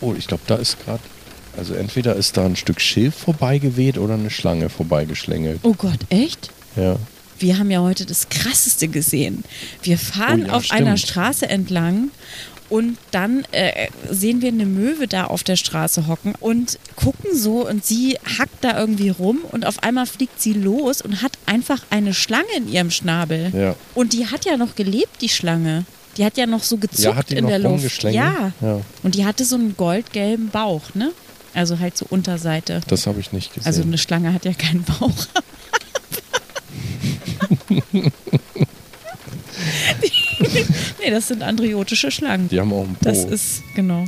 Oh, ich glaube, da ist gerade, also entweder ist da ein Stück Schilf vorbeigeweht oder eine Schlange vorbeigeschlängelt. Oh Gott, echt? Ja. Wir haben ja heute das Krasseste gesehen. Wir fahren auf stimmt. einer Straße entlang und dann sehen wir eine Möwe da auf der Straße hocken und gucken so und sie hackt da irgendwie rum und auf einmal fliegt sie los und hat einfach eine Schlange in ihrem Schnabel. Ja. Und die hat ja noch gelebt, die Schlange. Die hat ja noch so gezuckt hat die in noch der Luft. rumgeschlängelt? Ja. Und die hatte so einen goldgelben Bauch, ne? Also halt so Unterseite. Das habe ich nicht gesehen. Also eine Schlange hat ja keinen Bauch. Nee, das sind andriotische Schlangen. Die haben auch einen Po. Das ist, genau.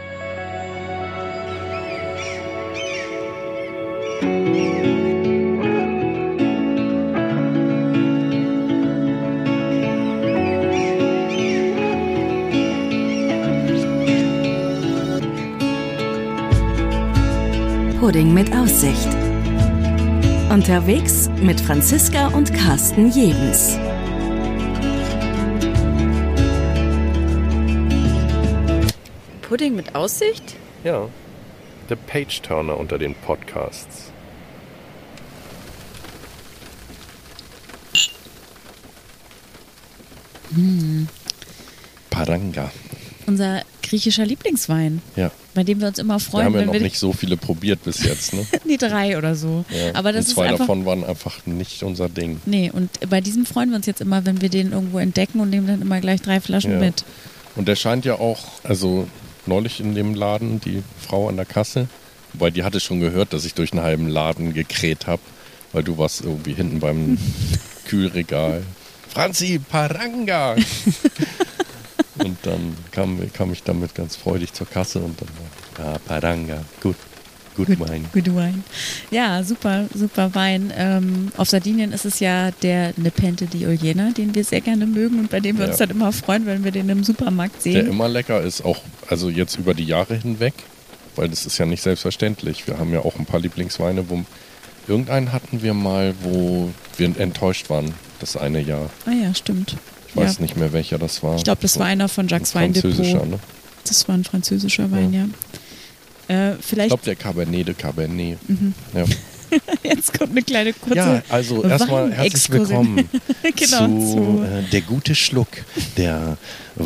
Pudding mit Aussicht. Unterwegs mit Franziska und Carsten Jebens. Pudding mit Aussicht? Ja, der Page-Turner unter den Podcasts. Paranga. Unser griechischer Lieblingswein, Ja. bei dem wir uns immer Wir freuen, haben ja wenn noch wir nicht so viele probiert bis jetzt, ne? die 3 oder so. Ja. Aber das und ist 2 einfach. davon waren einfach nicht unser Ding. Nee, und bei diesem freuen wir uns jetzt immer, wenn wir den irgendwo entdecken und nehmen dann immer gleich 3 Flaschen Ja. mit. Und der scheint ja auch, also neulich in dem Laden, die Frau an der Kasse, wobei die hatte schon gehört, dass ich durch einen halben Laden gekräht habe, weil du warst irgendwie hinten beim Kühlregal. Franzi, Paranga! Und dann kam ich damit ganz freudig zur Kasse und dann war, ja, Paranga, gut Wein. Good Wine. Ja, super, super Wein. Auf Sardinien ist es ja der Nepente di Ogliena, den wir sehr gerne mögen und bei dem wir uns dann immer freuen, wenn wir den im Supermarkt sehen. Der immer lecker ist, auch also jetzt über die Jahre hinweg, weil das ist ja nicht selbstverständlich. Wir haben ja auch ein paar Lieblingsweine, wo irgendeinen hatten wir mal, wo wir enttäuscht waren, das eine Jahr. Ah ja, stimmt. Ich weiß nicht mehr, welcher das war. Ich glaube, das war einer von Jacques Weindepot. Ne? Das war ein französischer Wein, ja. Ich Vielleicht. glaube, der Cabernet de Cabernet. Ja. Jetzt kommt eine kleine kurze. Ja, also erstmal herzlich willkommen genau, zu Der gute Schluck, der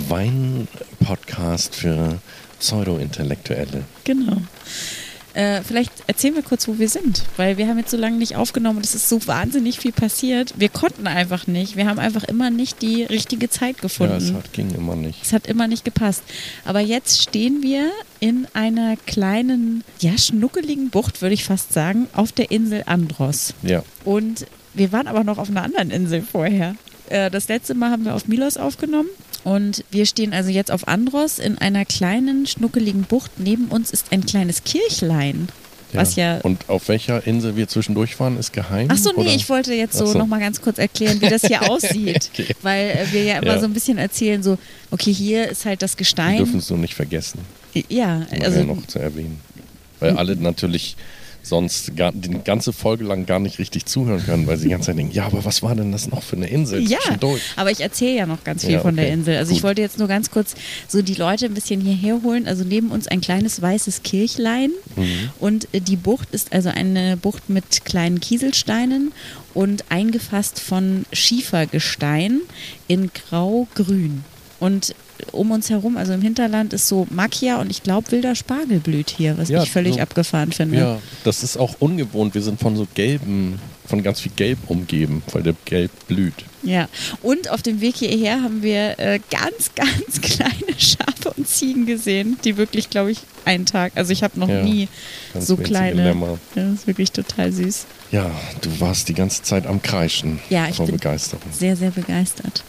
Wein-Podcast für Pseudo-Intellektuelle. Genau. Vielleicht erzählen wir kurz, wo wir sind, weil wir haben jetzt so lange nicht aufgenommen und es ist so wahnsinnig viel passiert. Wir konnten einfach nicht. Wir haben einfach immer nicht die richtige Zeit gefunden. Ja, ging immer nicht. Es hat immer nicht gepasst. Aber jetzt stehen wir in einer kleinen, ja, schnuckeligen Bucht, würde ich fast sagen, auf der Insel Andros. Ja. Und wir waren aber noch auf einer anderen Insel vorher. Das letzte Mal haben wir auf Milos aufgenommen. Und wir stehen also jetzt auf Andros in einer kleinen, schnuckeligen Bucht. Neben uns ist ein kleines Kirchlein. Was ja. Und auf welcher Insel wir zwischendurch waren, ist geheim? Ach so, nee, oder? ich wollte jetzt so nochmal ganz kurz erklären, wie das hier aussieht. Okay. Weil wir ja immer so ein bisschen erzählen, so, okay, hier ist halt das Gestein. Wir dürfen es nur nicht vergessen. Ja, also noch zu erwähnen. Weil alle natürlich sonst die ganze Folge lang gar nicht richtig zuhören können, weil sie die ganze Zeit denken, ja, aber was war denn das noch für eine Insel zwischendurch? Aber ich erzähle ja noch ganz viel von der Insel. Also ich wollte jetzt nur ganz kurz so die Leute ein bisschen hierher holen. Also neben uns ein kleines weißes Kirchlein und die Bucht ist also eine Bucht mit kleinen Kieselsteinen und eingefasst von Schiefergestein in grau-grün. Und um uns herum, also im Hinterland, ist so Macchia und ich glaube wilder Spargel blüht hier, was ich völlig abgefahren finde. Ja, das ist auch ungewohnt. Wir sind von so von ganz viel Gelb umgeben, weil der Gelb blüht. Ja, und auf dem Weg hierher haben wir ganz, ganz kleine Schafe und Ziegen gesehen, die wirklich, glaube ich, einen Tag, also ich habe noch nie so kleine. Lämmer. Ja, das ist wirklich total süß. Ja, du warst die ganze Zeit am Kreischen vor Begeisterung. Sehr, sehr begeistert.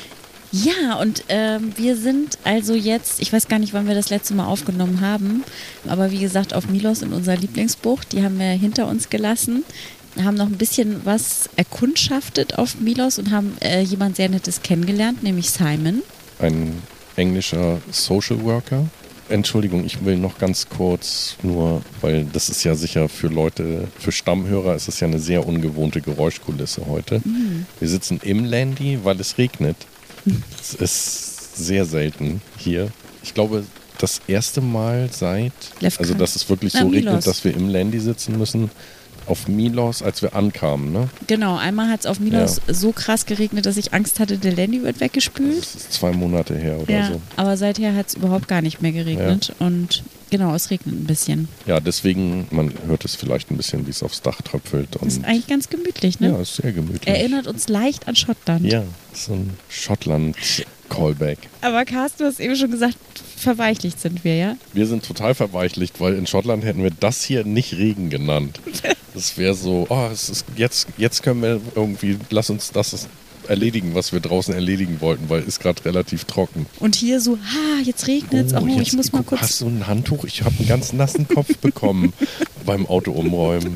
Ja, und wir sind also jetzt, ich weiß gar nicht, wann wir das letzte Mal aufgenommen haben, aber wie gesagt auf Milos in unserer Lieblingsbucht, die haben wir hinter uns gelassen, haben noch ein bisschen was erkundschaftet auf Milos und haben jemand sehr Nettes kennengelernt, nämlich Simon. Ein englischer Social Worker. Entschuldigung, ich will noch ganz kurz nur, weil das ist ja sicher für Leute, für Stammhörer ist es ja eine sehr ungewohnte Geräuschkulisse heute. Wir sitzen im Landy, weil es regnet. Es ist sehr selten hier. Ich glaube das erste Mal seit, Lefka. also dass es wirklich so Milos. regnet, dass wir im Landy sitzen müssen, auf Milos, als wir ankamen, ne? Genau, einmal hat es auf Milos so krass geregnet, dass ich Angst hatte, der Landy wird weggespült. Das ist 2 Monate her oder Ja, so. aber seither hat es überhaupt gar nicht mehr geregnet. Und genau, es regnet ein bisschen. Ja, deswegen, man hört es vielleicht ein bisschen, wie es aufs Dach tröpfelt. Und Das ist eigentlich ganz gemütlich, ne? ja, ist sehr gemütlich. Erinnert uns leicht an Schottland. Ja, so ein Schottland-Callback. Aber Carsten, du hast eben schon gesagt, verweichlicht sind wir, ja? Wir sind total verweichlicht, weil in Schottland hätten wir das hier nicht Regen genannt. Das wäre so, es ist jetzt können wir irgendwie, lass uns das erledigen, was wir draußen erledigen wollten, weil es ist gerade relativ trocken. Und hier so, jetzt regnet es. Jetzt, Ich muss mal kurz... Hast du ein Handtuch? Ich habe einen ganz nassen Kopf bekommen beim Auto umräumen.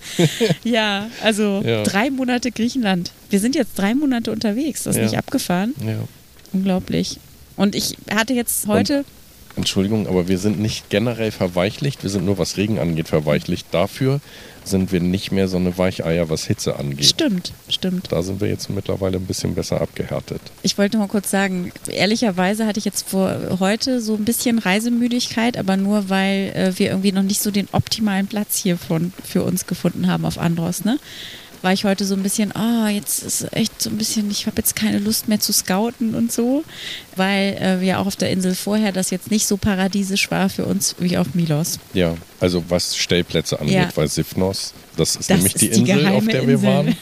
Ja, also Ja. 3 Monate Griechenland. Wir sind jetzt 3 Monate unterwegs. Das ist nicht abgefahren. Ja. Unglaublich. Und ich hatte jetzt heute... Entschuldigung, aber wir sind nicht generell verweichlicht, wir sind nur, was Regen angeht, verweichlicht. Dafür sind wir nicht mehr so eine Weicheier, was Hitze angeht. Stimmt. Da sind wir jetzt mittlerweile ein bisschen besser abgehärtet. Ich wollte mal kurz sagen, ehrlicherweise hatte ich jetzt vor heute so ein bisschen Reisemüdigkeit, aber nur, weil wir irgendwie noch nicht so den optimalen Platz hier für uns gefunden haben auf Andros, ne? War ich heute so ein bisschen, jetzt ist echt so ein bisschen, ich habe jetzt keine Lust mehr zu scouten und so, weil wir auch auf der Insel vorher das jetzt nicht so paradiesisch war für uns wie auf Milos. Ja, also was Stellplätze angeht, Ja. weil Sifnos, das ist Das nämlich ist die die Insel, auf geheime der wir Insel.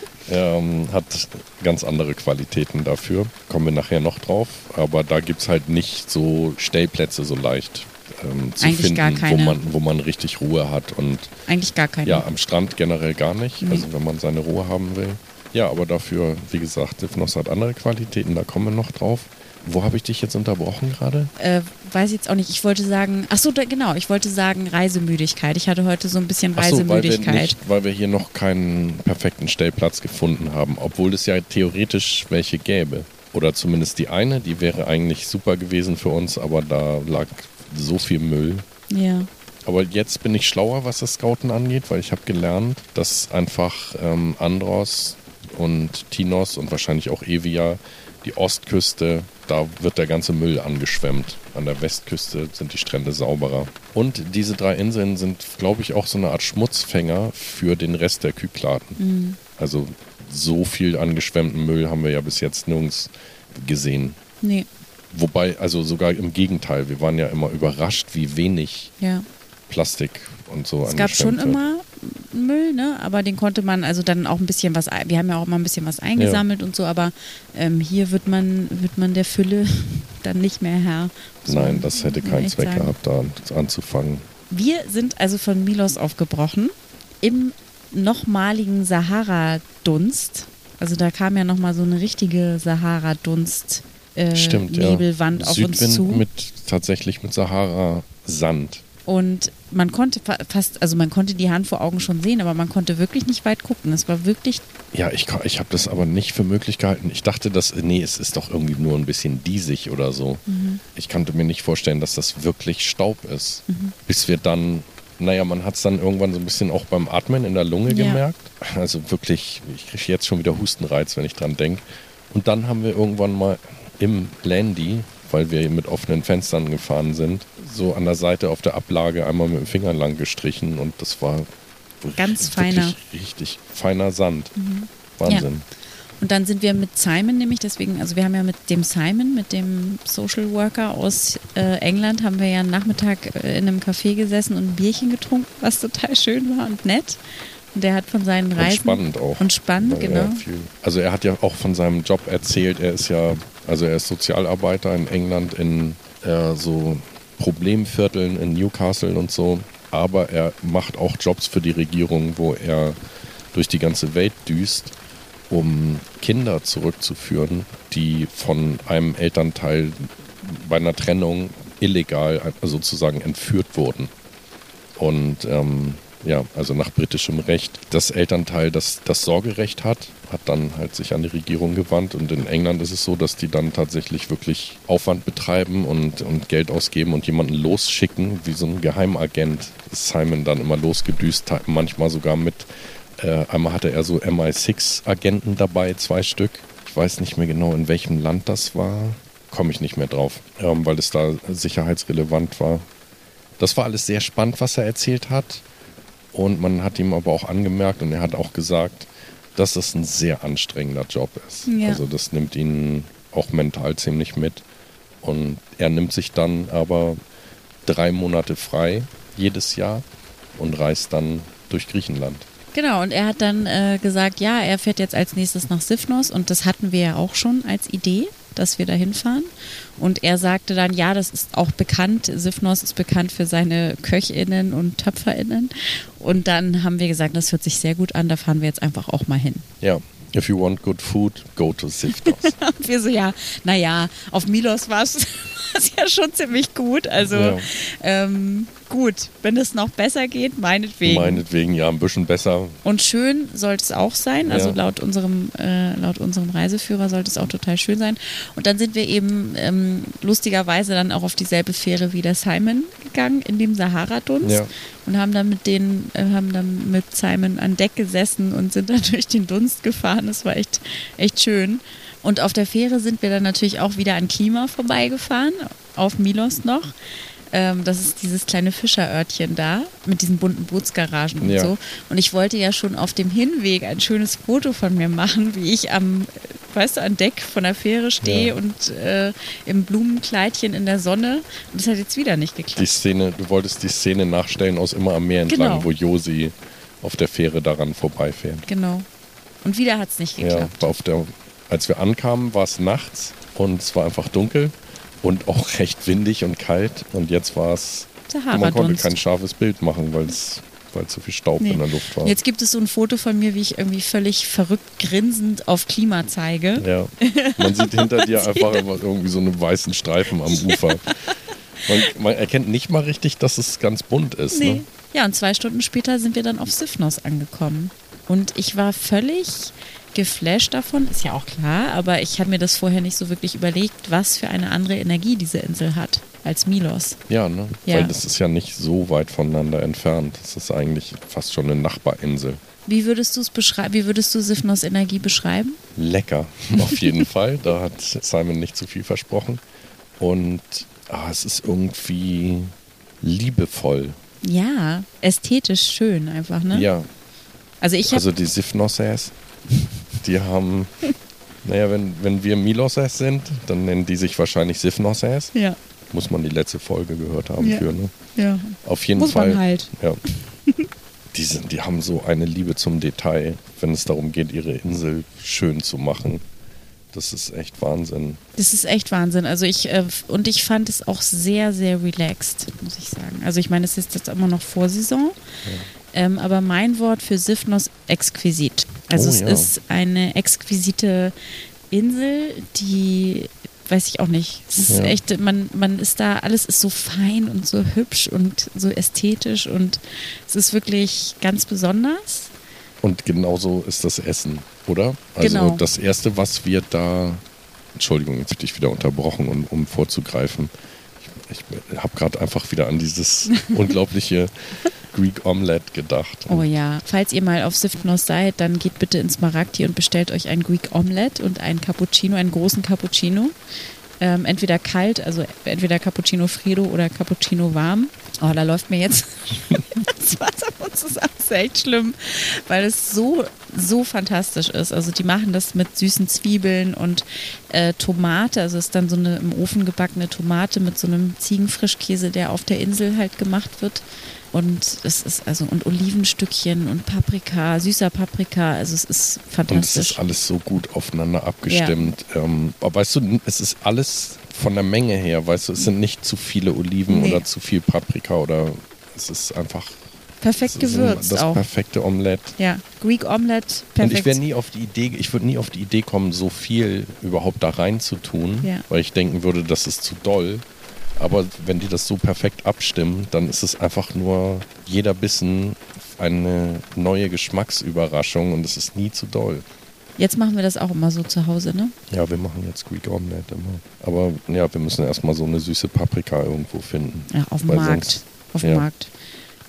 waren, hat ganz andere Qualitäten dafür. Kommen wir nachher noch drauf, aber da gibt es halt nicht so Stellplätze so leicht zu Eigentlich finden, gar keine. wo man richtig Ruhe hat und Eigentlich gar keine. ja, am Strand generell gar nicht, Nee. also wenn man seine Ruhe haben will. Ja, aber dafür, wie gesagt, Sifnos hat andere Qualitäten, da kommen wir noch drauf. Wo habe ich dich jetzt unterbrochen gerade? Weiß ich jetzt auch nicht. Ich wollte sagen, ich wollte sagen Reisemüdigkeit. Ich hatte heute so ein bisschen Ach so, Reisemüdigkeit. weil wir hier noch keinen perfekten Stellplatz gefunden haben, obwohl es ja theoretisch welche gäbe. Oder zumindest die eine, die wäre eigentlich super gewesen für uns, aber da lag so viel Müll. Ja. Aber jetzt bin ich schlauer, was das Scouten angeht, weil ich habe gelernt, dass einfach Andros und Tinos und wahrscheinlich auch Evia, die Ostküste, da wird der ganze Müll angeschwemmt. An der Westküste sind die Strände sauberer. Und diese 3 Inseln sind, glaube ich, auch so eine Art Schmutzfänger für den Rest der Kykladen. Mhm. Also so viel angeschwemmten Müll haben wir ja bis jetzt nirgends gesehen. Nee. Wobei, also sogar im Gegenteil, wir waren ja immer überrascht, wie wenig Ja. Plastik und so Es gab schon angeschwemmt wird. immer Müll, ne? Aber den konnte man also dann auch ein bisschen was, wir haben ja auch mal ein bisschen was eingesammelt und so, aber hier wird man der Fülle dann nicht mehr Herr. So, Nein, das hätte muss man keinen echt Zweck sagen. gehabt, da anzufangen. Wir sind also von Milos aufgebrochen im nochmaligen Sahara-Dunst. Also da kam ja nochmal so eine richtige Sahara-Dunst Stimmt, Nebelwand auf uns Südwind zu. tatsächlich mit Sahara-Sand. Und man konnte man konnte die Hand vor Augen schon sehen, aber man konnte wirklich nicht weit gucken. Es war wirklich... Ja, ich habe das aber nicht für möglich gehalten. Ich dachte, es ist doch irgendwie nur ein bisschen diesig oder so. Mhm. Ich konnte mir nicht vorstellen, dass das wirklich Staub ist. Bis wir dann, man hat es dann irgendwann so ein bisschen auch beim Atmen in der Lunge Ja. gemerkt. Also wirklich, ich kriege jetzt schon wieder Hustenreiz, wenn ich dran denke. Und dann haben wir irgendwann mal im Landy, weil wir mit offenen Fenstern gefahren sind, so an der Seite auf der Ablage einmal mit dem Finger lang gestrichen und das war Ganz wirklich feiner. richtig feiner Sand. Wahnsinn. Und dann sind wir mit Simon nämlich, deswegen, also wir haben ja mit dem Simon, mit dem Social Worker aus England, haben wir ja einen Nachmittag in einem Café gesessen und ein Bierchen getrunken, was total schön war und nett. Und der hat von seinen Reisen... Und spannend auch. Und spannend, Weil genau. er hat ja auch von seinem Job erzählt, er ist Sozialarbeiter in England in so Problemvierteln in Newcastle und so. Aber er macht auch Jobs für die Regierung, wo er durch die ganze Welt düst, um Kinder zurückzuführen, die von einem Elternteil bei einer Trennung illegal sozusagen entführt wurden. Und also nach britischem Recht. Das Elternteil, das Sorgerecht hat dann halt sich an die Regierung gewandt. Und in England ist es so, dass die dann tatsächlich wirklich Aufwand betreiben und Geld ausgeben und jemanden losschicken, wie so ein Geheimagent. Ist Simon dann immer losgedüst, manchmal sogar mit, einmal hatte er so MI6-Agenten dabei, 2 Stück. Ich weiß nicht mehr genau, in welchem Land das war. komme ich nicht mehr drauf, weil es da sicherheitsrelevant war. Das war alles sehr spannend, was er erzählt hat. Und man hat ihm aber auch angemerkt und er hat auch gesagt, dass das ein sehr anstrengender Job ist. Ja. Also das nimmt ihn auch mental ziemlich mit. Und er nimmt sich dann aber 3 Monate frei jedes Jahr und reist dann durch Griechenland. Genau, und er hat dann gesagt, ja, er fährt jetzt als nächstes nach Sifnos und das hatten wir ja auch schon als Idee, dass wir da hinfahren. Und er sagte dann, ja, das ist auch bekannt, Sifnos ist bekannt für seine KöchInnen und TöpferInnen. Und dann haben wir gesagt, das hört sich sehr gut an, da fahren wir jetzt einfach auch mal hin. Ja, if you want good food, go to Sifnos. Und wir so, ja, naja, auf Milos war es ja schon ziemlich gut. Also gut, wenn es noch besser geht, meinetwegen. Meinetwegen, ja, ein bisschen besser. Und schön sollte es auch sein. Also laut unserem Reiseführer sollte es auch total schön sein. Und dann sind wir eben lustigerweise dann auch auf dieselbe Fähre wie der Simon gegangen, in dem Sahara-Dunst. Ja. Und haben dann mit Simon an Deck gesessen und sind dann durch den Dunst gefahren. Das war echt schön. Und auf der Fähre sind wir dann natürlich auch wieder an Klima vorbeigefahren, auf Milos noch. Das ist dieses kleine Fischerörtchen da mit diesen bunten Bootsgaragen und so. Und ich wollte ja schon auf dem Hinweg ein schönes Foto von mir machen, wie ich an Deck von der Fähre stehe und im Blumenkleidchen in der Sonne. Und das hat jetzt wieder nicht geklappt. Du wolltest die Szene nachstellen aus Immer am Meer entlang, wo Josi auf der Fähre daran vorbeifährt. Genau. Und wieder hat es nicht geklappt. Ja, als wir ankamen, war es nachts und es war einfach dunkel. Und auch recht windig und kalt. Und jetzt war es, man konnte kein scharfes Bild machen, weil zu viel Staub in der Luft war. Jetzt gibt es so ein Foto von mir, wie ich irgendwie völlig verrückt grinsend auf Klima zeige. Ja, man sieht hinter dir einfach irgendwie so einen weißen Streifen am Ufer. Man erkennt nicht mal richtig, dass es ganz bunt ist. Nee. Ne? Ja, und 2 Stunden später sind wir dann auf Sifnos angekommen. Und ich war völlig geflasht davon, ist ja auch klar, aber ich habe mir das vorher nicht so wirklich überlegt, was für eine andere Energie diese Insel hat als Milos. Ja, ne? Ja. Weil das ist ja nicht so weit voneinander entfernt. Das ist eigentlich fast schon eine Nachbarinsel. Wie würdest du es beschreiben? Wie würdest du Sifnos Energie beschreiben? Lecker, auf jeden Fall. Da hat Simon nicht zu viel versprochen. Und es ist irgendwie liebevoll. Ja, ästhetisch schön einfach, ne? Ja. Also die Sifnoses, die haben, wenn wir Miloses sind, dann nennen die sich wahrscheinlich Sifnoses. Ja. Muss man die letzte Folge gehört haben für, ne? Ja. Auf jeden Muss Fall. Man halt. Ja. Die haben so eine Liebe zum Detail, wenn es darum geht, ihre Insel schön zu machen. Das ist echt Wahnsinn. Das ist echt Wahnsinn. Also ich fand es auch sehr, sehr relaxed, muss ich sagen. Also ich meine, es ist jetzt immer noch Vorsaison. Ja. Aber mein Wort für Sifnos, exquisit. Also es ist eine exquisite Insel, die, weiß ich auch nicht, es ist echt, man ist da, alles ist so fein und so hübsch und so ästhetisch und es ist wirklich ganz besonders. Und genauso ist das Essen, oder? Also das Erste, was wir da, Entschuldigung, jetzt bin ich wieder unterbrochen, um vorzugreifen. Ich habe gerade einfach wieder an dieses unglaubliche Greek Omelette gedacht. Oh ja, falls ihr mal auf Sifnos seid, dann geht bitte ins Smaragdi und bestellt euch ein Greek Omelette und einen Cappuccino, einen großen Cappuccino. Entweder kalt, also entweder Cappuccino Freddo oder Cappuccino warm. Oh, da läuft mir jetzt das Wasser von zusammen. Das ist echt schlimm, weil es so fantastisch ist. Also die machen das mit süßen Zwiebeln und Tomate. Also es ist dann so eine im Ofen gebackene Tomate mit so einem Ziegenfrischkäse, der auf der Insel halt gemacht wird. Und es ist und Olivenstückchen und Paprika, süßer Paprika, also es ist fantastisch. Und es ist alles so gut aufeinander abgestimmt. Ja. Aber weißt du, es ist alles von der Menge her, weißt du, es sind nicht zu viele Oliven oder zu viel Paprika oder es ist einfach perfekt gewürzt auch. Das perfekte Omelette. Ja, Greek Omelette, perfekt. Und ich würde nie auf die Idee kommen, so viel überhaupt da rein zu tun, weil ich denken würde, das ist zu doll. Aber wenn die das so perfekt abstimmen, dann ist es einfach nur jeder Bissen eine neue Geschmacksüberraschung und es ist nie zu doll. Jetzt machen wir das auch immer so zu Hause, ne? Ja, wir machen jetzt Greek Omelette immer. Aber ja, wir müssen erstmal so eine süße Paprika irgendwo finden. Ja, auf dem Markt. Auf dem Markt.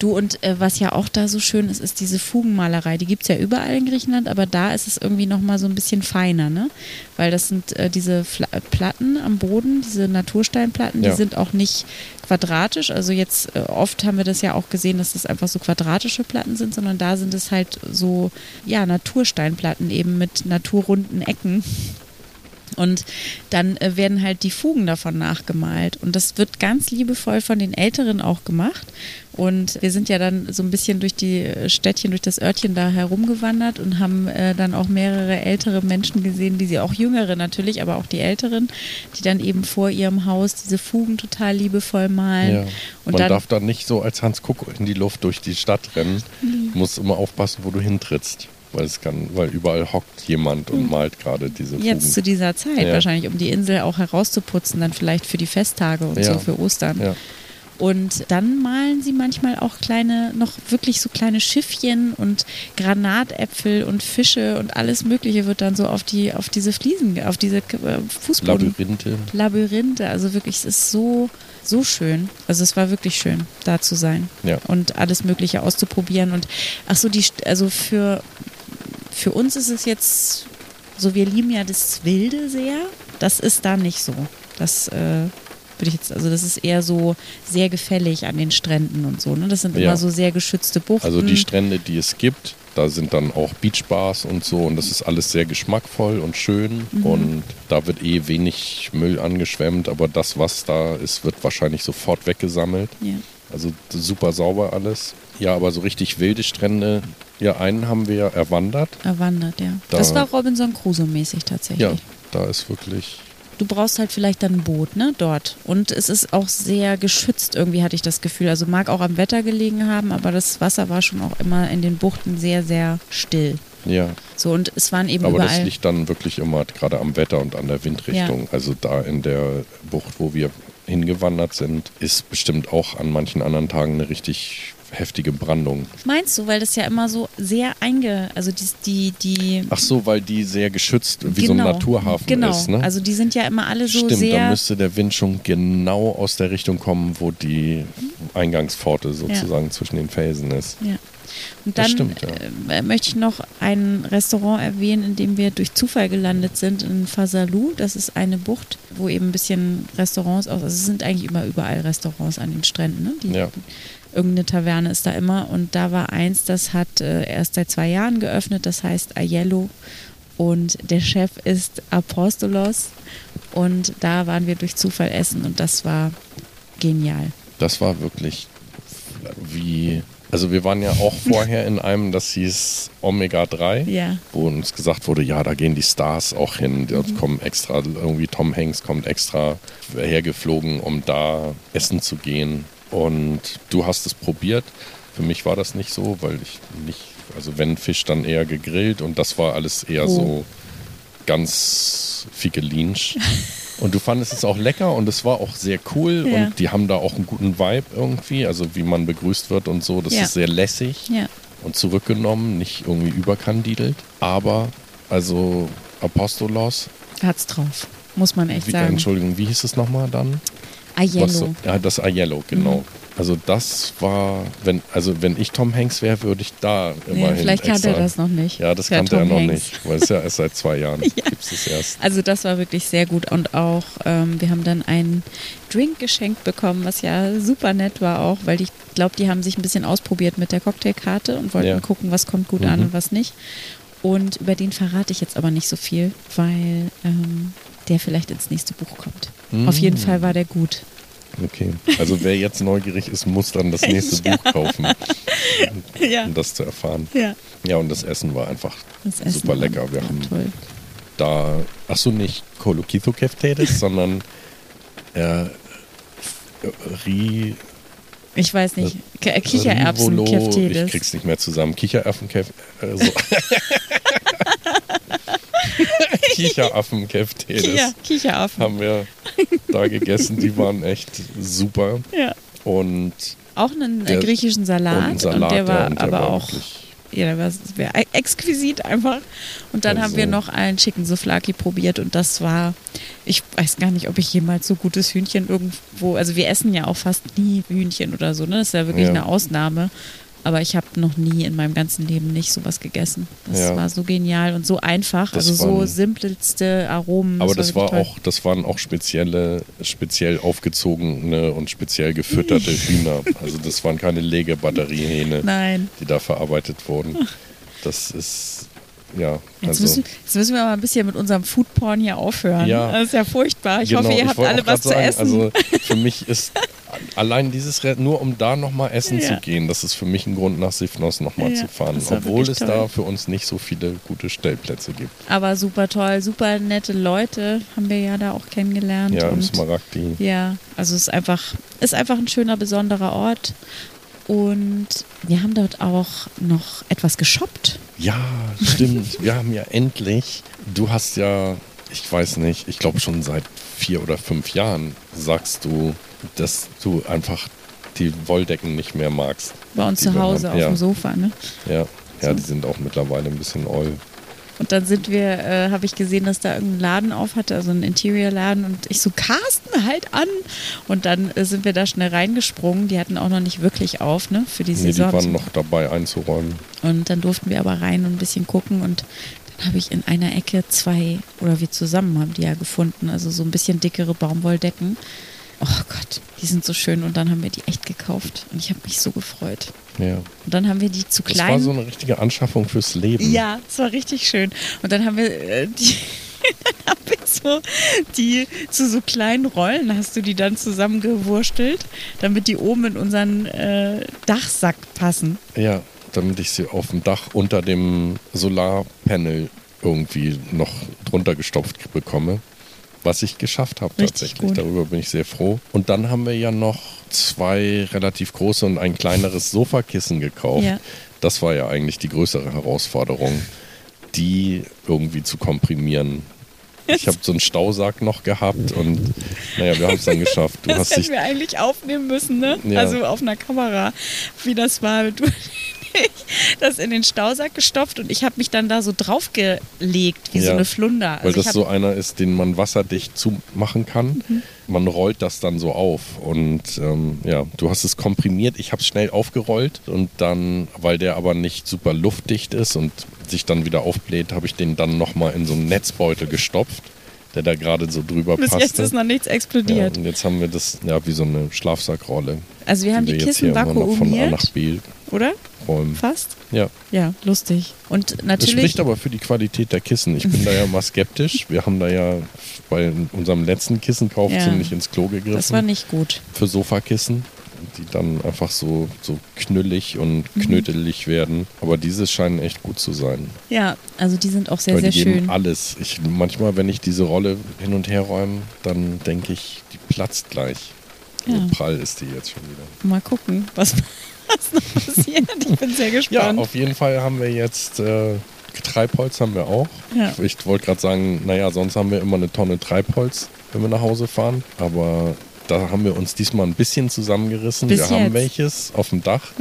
Du, und was ja auch da so schön ist, ist diese Fugenmalerei. Die gibt es ja überall in Griechenland, aber da ist es irgendwie nochmal so ein bisschen feiner, ne? Weil das sind diese Platten am Boden, diese Natursteinplatten, die sind auch nicht quadratisch. Also jetzt oft haben wir das ja auch gesehen, dass das einfach so quadratische Platten sind, sondern da sind es halt so, ja, Natursteinplatten eben mit naturrunden Ecken. Und dann werden halt die Fugen davon nachgemalt. Und das wird ganz liebevoll von den Älteren auch gemacht. Und wir sind ja dann so ein bisschen durch die Städtchen, durch das Örtchen da herumgewandert und haben dann auch mehrere ältere Menschen gesehen, auch jüngere natürlich, aber auch die Älteren, die dann eben vor ihrem Haus diese Fugen total liebevoll malen. Ja. Und man darf da nicht so als Hans Kuck in die Luft durch die Stadt rennen. Du musst immer aufpassen, wo du hintrittst. Weil überall hockt jemand und malt gerade diese Fugen. Jetzt zu dieser Zeit wahrscheinlich, um die Insel auch herauszuputzen, dann vielleicht für die Festtage und so, für Ostern. Ja. Und dann malen sie manchmal auch noch wirklich so kleine Schiffchen und Granatäpfel und Fische und alles Mögliche wird dann so auf diese Fliesen, auf diese Fußboden. Labyrinthe, also wirklich, es ist so schön. Also es war wirklich schön, da zu sein und alles Mögliche auszuprobieren. Und für uns ist es jetzt so, wir lieben ja das Wilde sehr. Das ist da nicht so. Das das ist eher so sehr gefällig an den Stränden und so. Ne? Das sind immer so sehr geschützte Buchten. Also die Strände, die es gibt, da sind dann auch Beachbars und so und das ist alles sehr geschmackvoll und schön und da wird wenig Müll angeschwemmt, aber das, was da ist, wird wahrscheinlich sofort weggesammelt. Ja. Also super sauber alles. Ja, aber so richtig wilde Strände, einen haben wir erwandert. Erwandert, ja. Das war Robinson Crusoe-mäßig tatsächlich. Ja, da ist wirklich... Du brauchst halt vielleicht dann ein Boot, ne, dort. Und es ist auch sehr geschützt, irgendwie hatte ich das Gefühl. Also mag auch am Wetter gelegen haben, aber das Wasser war schon auch immer in den Buchten sehr, sehr still. Ja. So, und es waren eben aber überall... das liegt dann wirklich immer gerade am Wetter und an der Windrichtung. Ja. Also da in der Bucht, wo wir hingewandert sind, ist bestimmt auch an manchen anderen Tagen eine richtig heftige Brandung. Meinst du, weil das ja immer so sehr Ach so, weil die sehr geschützt, wie so ein Naturhafen ist, ne? Also die sind ja immer alle so Stimmt, sehr... da müsste der Wind schon genau aus der Richtung kommen, wo die Eingangspforte sozusagen zwischen den Felsen ist. Ja. Und dann möchte ich noch ein Restaurant erwähnen, in dem wir durch Zufall gelandet sind, in Fasalou. Das ist eine Bucht, wo eben ein bisschen Restaurants also es sind eigentlich überall Restaurants an den Stränden, ne? Irgendeine Taverne ist da immer und da war eins, das hat erst seit 2 Jahren geöffnet, das heißt Aiello und der Chef ist Apostolos und da waren wir durch Zufall essen und das war genial. Das war wirklich also wir waren ja auch vorher in einem, das hieß Omega 3, wo uns gesagt wurde, da gehen die Stars auch hin, dort kommen extra, irgendwie Tom Hanks kommt extra hergeflogen, um da essen zu gehen. Und du hast es probiert. Für mich war das nicht so, weil ich nicht, also wenn Fisch, dann eher gegrillt und das war alles eher so ganz fickelinsch. Und du fandest es auch lecker und es war auch sehr cool und die haben da auch einen guten Vibe irgendwie, also wie man begrüßt wird und so, das ist sehr lässig und zurückgenommen, nicht irgendwie überkandidelt. Aber, also Apostolos hat's drauf, muss man echt sagen. Entschuldigung, wie hieß es nochmal dann? Aiello. Das Aiello, genau. Also das war, wenn ich Tom Hanks wäre, würde ich da immerhin vielleicht kannte er das noch nicht. Ja, das kannte er noch nicht, weil es ja erst seit 2 Jahren gibt es erst. Also das war wirklich sehr gut und auch, wir haben dann einen Drink geschenkt bekommen, was ja super nett war auch, weil ich glaube, die haben sich ein bisschen ausprobiert mit der Cocktailkarte und wollten gucken, was kommt gut an und was nicht. Und über den verrate ich jetzt aber nicht so viel, weil der vielleicht ins nächste Buch kommt. Auf jeden Fall war der gut. Okay, also wer jetzt neugierig ist, muss dann das nächste Buch kaufen, um das zu erfahren. Ja, und das Essen war einfach super lecker. Wir haben da, nicht Kolokitho Keftedes, sondern ich weiß nicht, Kichererbsen Keftedes. Ich krieg's nicht mehr zusammen. Kicheraffen Kicheraffen Keftedes. Kicheraffen. Haben wir da gegessen. Die waren echt super. Ja. Und auch einen griechischen Salat. Und der war aber auch wäre exquisit einfach. Und dann haben wir noch einen Chicken Souvlaki probiert und das war, ich weiß gar nicht, ob ich jemals so gutes Hühnchen irgendwo, also wir essen ja auch fast nie Hühnchen oder so, ne? Das ist ja wirklich eine Ausnahme. Aber ich habe noch nie in meinem ganzen Leben nicht sowas gegessen. Das war so genial und so einfach, das also so simpelste Aromen. Aber das waren auch speziell aufgezogene und speziell gefütterte Hühner. Also das waren keine Legebatteriehähne, die da verarbeitet wurden. Das ist, Jetzt müssen wir mal ein bisschen mit unserem Foodporn hier aufhören. Ja. Das ist ja furchtbar. Ich hoffe, ihr habt alle was zu essen. Also für mich ist allein dieses nur um da nochmal essen zu gehen, das ist für mich ein Grund, nach Sifnos nochmal zu fahren. Obwohl es da für uns nicht so viele gute Stellplätze gibt. Aber super toll, super nette Leute haben wir ja da auch kennengelernt. Ja, im Smaragdi. Ja, also es ist einfach ein schöner, besonderer Ort. Und wir haben dort auch noch etwas geshoppt. Ja, stimmt. Wir haben ja endlich, du hast ja, ich weiß nicht, ich glaube schon seit 4 oder 5 Jahren sagst du, dass du einfach die Wolldecken nicht mehr magst. Bei uns zu Hause auf dem Sofa, ne? Ja, so. Die sind auch mittlerweile ein bisschen oll. Und dann habe ich gesehen, dass da irgendein Laden auf hatte, also ein Interior-Laden und ich so, Carsten, halt an! Und dann sind wir da schnell reingesprungen, die hatten auch noch nicht wirklich auf, ne, für die Saison. Die waren noch dabei einzuräumen. Und dann durften wir aber rein und ein bisschen gucken und dann habe ich in einer Ecke 2, oder wir zusammen haben die ja gefunden, also so ein bisschen dickere Baumwolldecken. Oh Gott, die sind so schön und dann haben wir die echt gekauft und ich habe mich so gefreut. Ja. Und dann haben wir die zu klein. Das war so eine richtige Anschaffung fürs Leben. Ja, es war richtig schön. Und dann haben wir die zu so kleinen Rollen hast du die dann zusammengewurstelt, damit die oben in unseren Dachsack passen. Ja, damit ich sie auf dem Dach unter dem Solarpanel irgendwie noch drunter gestopft bekomme. Was ich geschafft habe tatsächlich. Gut. Darüber bin ich sehr froh. Und dann haben wir ja noch 2 relativ große und ein kleineres Sofakissen gekauft. Ja. Das war ja eigentlich die größere Herausforderung, die irgendwie zu komprimieren. Ich habe so einen Stausack noch gehabt und wir haben es dann geschafft. Das hätten wir eigentlich aufnehmen müssen, ne? Ja. Also auf einer Kamera, wie das war. Du das in den Stausack gestopft und ich habe mich dann da so draufgelegt, wie so eine Flunder. Weil das so einer ist, den man wasserdicht zumachen kann. Mhm. Man rollt das dann so auf und du hast es komprimiert. Ich habe es schnell aufgerollt und dann, weil der aber nicht super luftdicht ist und sich dann wieder aufbläht, habe ich den dann nochmal in so einen Netzbeutel gestopft, der da gerade so drüber passte. Bis jetzt ist noch nichts explodiert. Ja, und jetzt haben wir das wie so eine Schlafsackrolle. Also wir haben die Kissen vakuumiert. Von A nach B. Oder? Räumen. Fast? Ja. Ja, lustig. Und natürlich. Das spricht aber für die Qualität der Kissen. Ich bin da ja mal skeptisch. Wir haben da ja bei unserem letzten Kissenkauf ziemlich ins Klo gegriffen. Das war nicht gut. Für Sofakissen, die dann einfach so knüllig und knötelig werden. Aber diese scheinen echt gut zu sein. Ja, also die sind auch sehr, sehr schön. Die geben alles. Manchmal, wenn ich diese Rolle hin und her räume, dann denke ich, die platzt gleich. Ja. So prall ist die jetzt schon wieder. Mal gucken, was noch passiert. Ich bin sehr gespannt. Ja, auf jeden Fall haben wir jetzt Treibholz haben wir auch. Ja. Ich wollte gerade sagen, sonst haben wir immer eine Tonne Treibholz, wenn wir nach Hause fahren. Aber da haben wir uns diesmal ein bisschen zusammengerissen. Wir haben welches auf dem Dach,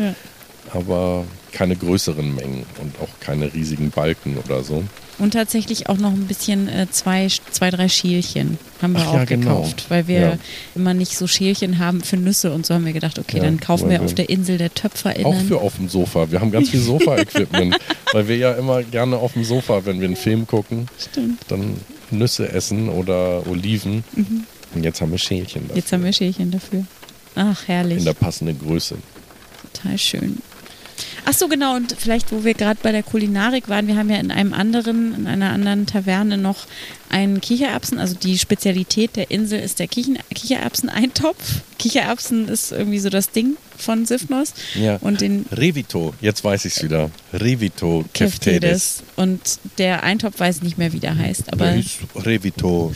aber keine größeren Mengen und auch keine riesigen Balken oder so. Und tatsächlich auch noch ein bisschen 2, 3 Schälchen haben wir auch gekauft, weil wir immer nicht so Schälchen haben für Nüsse und so haben wir gedacht, okay, dann kaufen wir auf der Insel der TöpferInnen. Auch für auf dem Sofa. Wir haben ganz viel Sofa-Equipment, weil wir ja immer gerne auf dem Sofa, wenn wir einen Film gucken, dann Nüsse essen oder Oliven. Mhm. Und jetzt haben wir Schälchen dafür. Ach, herrlich. In der passenden Größe. Total schön. Ach so, genau, und vielleicht, wo wir gerade bei der Kulinarik waren, wir haben ja in einer anderen Taverne noch einen Kichererbsen, also die Spezialität der Insel ist der Kichererbsen-Eintopf. Kichererbsen ist irgendwie so das Ding von Sifnos. Ja, und den Revito, jetzt weiß ich es wieder, Revito Keftedes. Und der Eintopf weiß ich nicht mehr, wie der heißt, aber Revito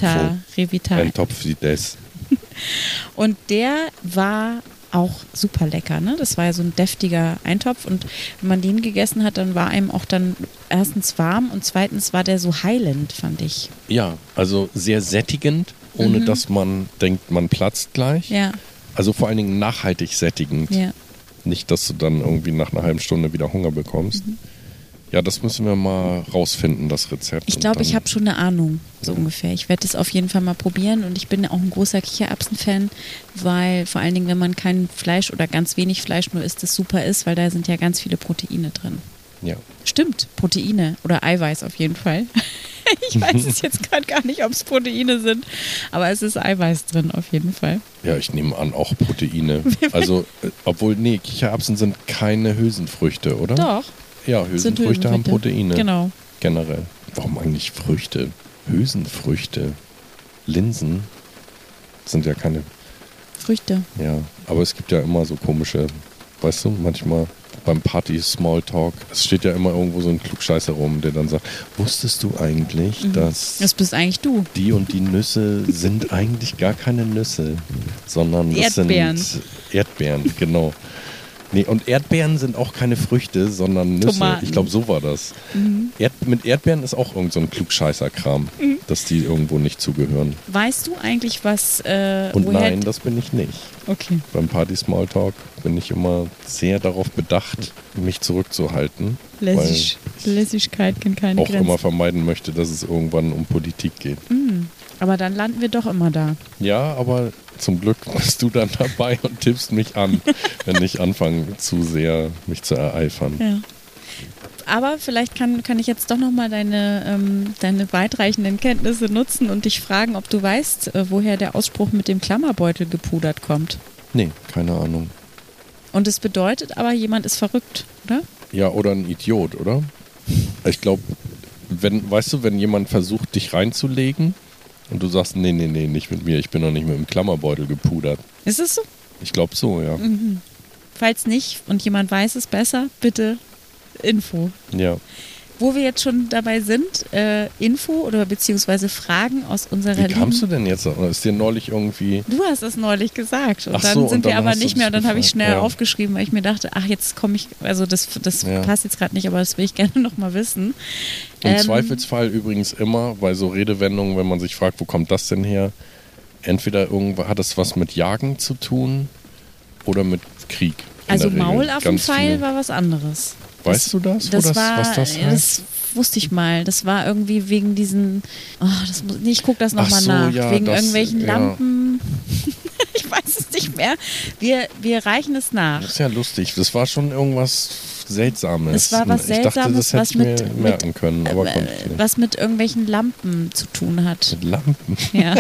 Eintopfides. Und der war auch super lecker, ne? Das war ja so ein deftiger Eintopf und wenn man den gegessen hat, dann war einem auch dann erstens warm und zweitens war der so heilend, fand ich. Ja, also sehr sättigend, ohne dass man denkt, man platzt gleich. Ja. Also vor allen Dingen nachhaltig sättigend. Ja. Nicht, dass du dann irgendwie nach einer halben Stunde wieder Hunger bekommst. Ja, das müssen wir mal rausfinden, das Rezept. Ich glaube, ich habe schon eine Ahnung, so ungefähr. Ich werde es auf jeden Fall mal probieren und ich bin auch ein großer Kichererbsen-Fan, weil vor allen Dingen, wenn man kein Fleisch oder ganz wenig Fleisch nur isst, das super ist, weil da sind ja ganz viele Proteine drin. Ja. Stimmt, Proteine oder Eiweiß auf jeden Fall. Ich weiß es jetzt gerade gar nicht, ob es Proteine sind, aber es ist Eiweiß drin auf jeden Fall. Ja, ich nehme an, auch Proteine. Also, obwohl, Kichererbsen sind keine Hülsenfrüchte, oder? Doch. Ja, Hülsenfrüchte haben Proteine. Genau. Generell. Warum eigentlich Früchte? Hülsenfrüchte, Linsen sind ja keine Früchte. Ja, aber es gibt ja immer so komische, weißt du, manchmal beim Party-Smalltalk, es steht ja immer irgendwo so ein Klugscheißer rum, der dann sagt, wusstest du eigentlich, dass Das bist eigentlich du. Die und die Nüsse sind eigentlich gar keine Nüsse, sondern das Erdbeeren. sind Erdbeeren, genau. Nee, und Erdbeeren sind auch keine Früchte, sondern Nüsse. Tomaten. Ich glaube, so war das. Mit Erdbeeren ist auch irgend so ein Klugscheißer-Kram, dass die irgendwo nicht zugehören. Weißt du eigentlich, was... Und nein, das bin ich nicht. Okay. Beim Party-Smalltalk bin ich immer sehr darauf bedacht, mich zurückzuhalten. Lässigkeit kennt keine auch Grenzen. immer vermeiden möchte, dass es irgendwann um Politik geht. Aber dann landen wir doch immer da. Ja, aber zum Glück bist du dann dabei und tippst mich an, wenn ich anfange, zu sehr mich zu ereifern. Ja. Aber vielleicht kann ich jetzt doch nochmal deine weitreichenden Kenntnisse nutzen und dich fragen, ob du weißt, woher der Ausspruch mit dem Klammerbeutel gepudert kommt. Nee, keine Ahnung. Und es bedeutet aber, jemand ist verrückt, oder? Ja, oder ein Idiot, oder? Ich glaube, wenn jemand versucht, dich reinzulegen und du sagst, nee, nicht mit mir, ich bin noch nicht mit dem Klammerbeutel gepudert. Ist es so? Ich glaube so, ja. Falls nicht und jemand weiß es besser, bitte Info. Ja. Wo wir jetzt schon dabei sind, Info oder beziehungsweise Fragen aus unserer Wie kamst du denn jetzt? Ist dir neulich irgendwie... Du hast es neulich gesagt und Ach dann so, sind und wir dann aber hast du nicht mehr und dann habe ich das schnell gefragt, ja. aufgeschrieben, weil ich mir dachte, ach jetzt komme ich, also das Ja. passt jetzt gerade nicht, aber das will ich gerne nochmal wissen. Im Zweifelsfall übrigens immer, bei so Redewendungen, wenn man sich fragt, wo kommt das denn her? Entweder hat es was mit Jagen zu tun oder mit Krieg. Also Maulaffenpfeil war was anderes. Weißt du das? Was das heißt? Das wusste ich mal. Das war irgendwie wegen diesen, ich gucke das nochmal nach, ja, wegen irgendwelchen Lampen. Ich weiß es nicht mehr. Wir reichen es nach. Das ist ja lustig. Das war schon irgendwas Seltsames. Es war was Seltsames, ich dachte, das hätte ich mir merken können, aber konnte ich nicht. Was mit irgendwelchen Lampen zu tun hat. Mit Lampen? Ja.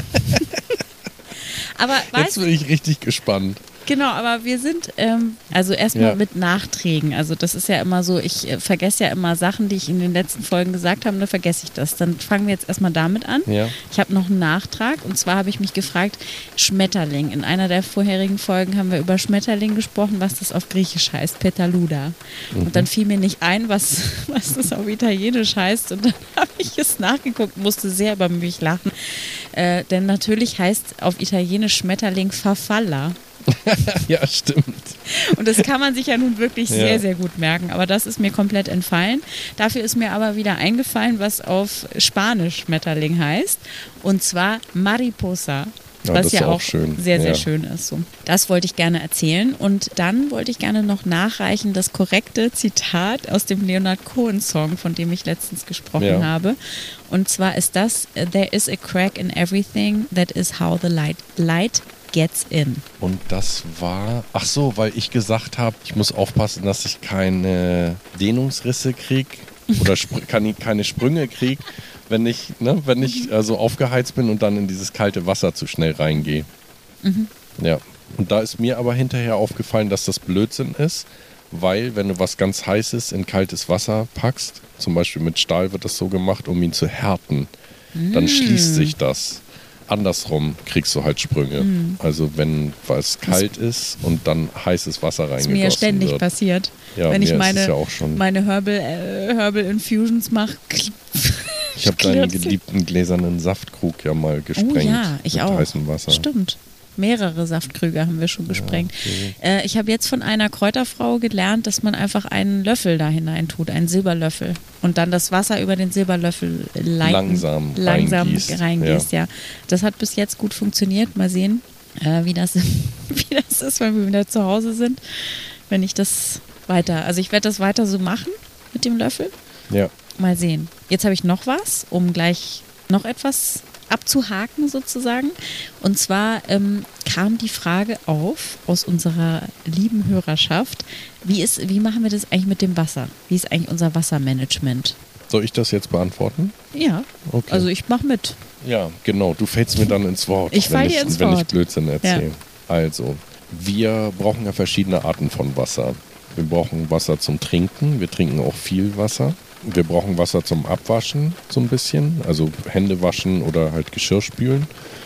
Aber Jetzt bin ich richtig gespannt. Genau, aber wir sind also erstmal Ja. mit Nachträgen. Also das ist ja immer so, ich vergesse ja immer Sachen, die ich in den letzten Folgen gesagt habe, dann vergesse ich das. Dann fangen wir jetzt erstmal damit an. Ja. Ich habe noch einen Nachtrag und zwar habe ich mich gefragt, Schmetterling. In einer der vorherigen Folgen haben wir über Schmetterling gesprochen, was das auf Griechisch heißt, Petaluda. Und dann fiel mir nicht ein, was das auf Italienisch heißt und dann habe ich es nachgeguckt, musste sehr über mich lachen. Denn natürlich heißt auf Italienisch Schmetterling Farfalla. Ja, stimmt. Und das kann man sich ja nun wirklich sehr, sehr gut merken. Aber das ist mir komplett entfallen. Dafür ist mir aber wieder eingefallen, was auf Spanisch Schmetterling heißt. Und zwar Mariposa. Ja, Was das ja ist auch auch schön. sehr, sehr Ja. schön ist. So. Das wollte ich gerne erzählen. Und dann wollte ich gerne noch nachreichen das korrekte Zitat aus dem Leonard Cohen-Song, von dem ich letztens gesprochen habe. Und zwar ist das: There is a crack in everything, that is how the light gets in. Und das war, ach so, weil ich gesagt habe, ich muss aufpassen, dass ich keine Dehnungsrisse kriege oder keine Sprünge kriege, wenn ich also aufgeheizt bin und dann in dieses kalte Wasser zu schnell reingehe. Ja, und da ist mir aber hinterher aufgefallen, dass das Blödsinn ist, weil wenn du was ganz Heißes in kaltes Wasser packst, zum Beispiel mit Stahl wird das so gemacht, um ihn zu härten, dann schließt sich das. Andersrum kriegst du halt Sprünge. Also wenn was kalt ist und dann heißes Wasser Das ist reingegossen mir ja ständig wird. passiert. Ja, Wenn ich mir ist es ja auch meine Herbal Infusions mache. Ich habe deinen geliebten gläsernen Saftkrug ja mal gesprengt. Oh ja, ich mit auch. heißem Wasser. Stimmt. Mehrere Saftkrüge haben wir schon gesprengt. okay. Ich habe jetzt von einer Kräuterfrau gelernt, dass man einfach einen Löffel da hinein tut, einen Silberlöffel. Und dann das Wasser über den Silberlöffel langsam reingießt. Ja. Das hat bis jetzt gut funktioniert. Mal sehen, wie das ist, wenn wir wieder zu Hause sind. wenn ich das also ich werde das weiter so machen mit dem Löffel. Ja. Mal sehen. Jetzt habe ich noch was, um gleich noch etwas abzuhaken sozusagen. Und zwar kam die Frage auf aus unserer lieben Hörerschaft, wie machen wir das eigentlich mit dem Wasser? Wie ist eigentlich unser Wassermanagement? Soll ich das jetzt beantworten? Ja, okay. Also ich mache mit. Ja, genau. Du fällst mir dann ins Wort, wenn ich Blödsinn erzähle. Ja. Also, wir brauchen ja verschiedene Arten von Wasser. Wir brauchen Wasser zum Trinken. Wir trinken auch viel Wasser. Wir brauchen Wasser zum Abwaschen so ein bisschen. Also Hände waschen oder halt Geschirr spülen.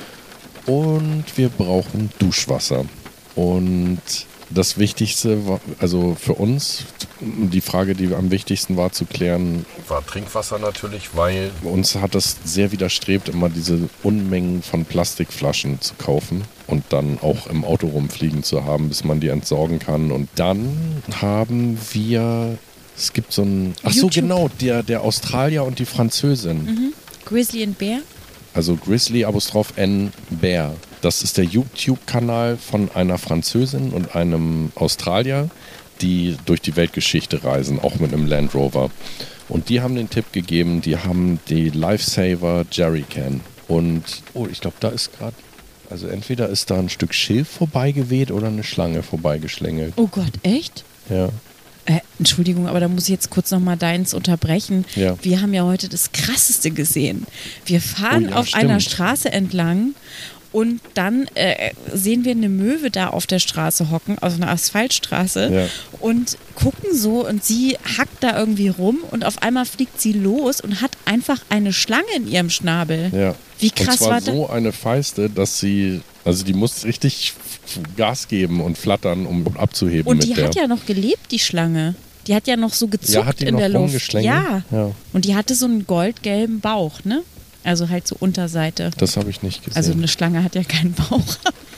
Und wir brauchen Duschwasser. Und das Wichtigste war, also für uns, die Frage, die am wichtigsten war zu klären, war Trinkwasser natürlich, weil uns hat das sehr widerstrebt, immer diese Unmengen von Plastikflaschen zu kaufen und dann auch im Auto rumfliegen zu haben, bis man die entsorgen kann. Und dann haben wir, es gibt so ein, ach so genau, der Australier und die Französin. Mhm. Grizzly and Bear? Also Grizzly _N Bear. Das ist der YouTube-Kanal von einer Französin und einem Australier, die durch die Weltgeschichte reisen, auch mit einem Land Rover. Und die haben den Tipp gegeben, die haben die Lifesaver Jerrycan. Und, ich glaube, da ist gerade, also entweder ist da ein Stück Schilf vorbeigeweht oder eine Schlange vorbeigeschlängelt. Oh Gott, echt? Ja. Entschuldigung, aber da muss ich jetzt kurz nochmal deins unterbrechen. Ja. Wir haben ja heute das Krasseste gesehen. Wir fahren auf einer Straße entlang und dann sehen wir eine Möwe da auf der Straße hocken, auf einer Asphaltstraße und gucken so und sie hackt da irgendwie rum und auf einmal fliegt sie los und hat einfach eine Schlange in ihrem Schnabel. Ja. Wie krass war das? Und zwar so eine Feiste, dass sie, also die muss richtig Gas geben und flattern, um abzuheben. Und die hat ja noch gelebt, die Schlange. Die hat ja noch so gezuckt in der Luft. Ja. Und die hatte so einen goldgelben Bauch, ne? Also halt so Unterseite. Das habe ich nicht gesehen. Also eine Schlange hat ja keinen Bauch.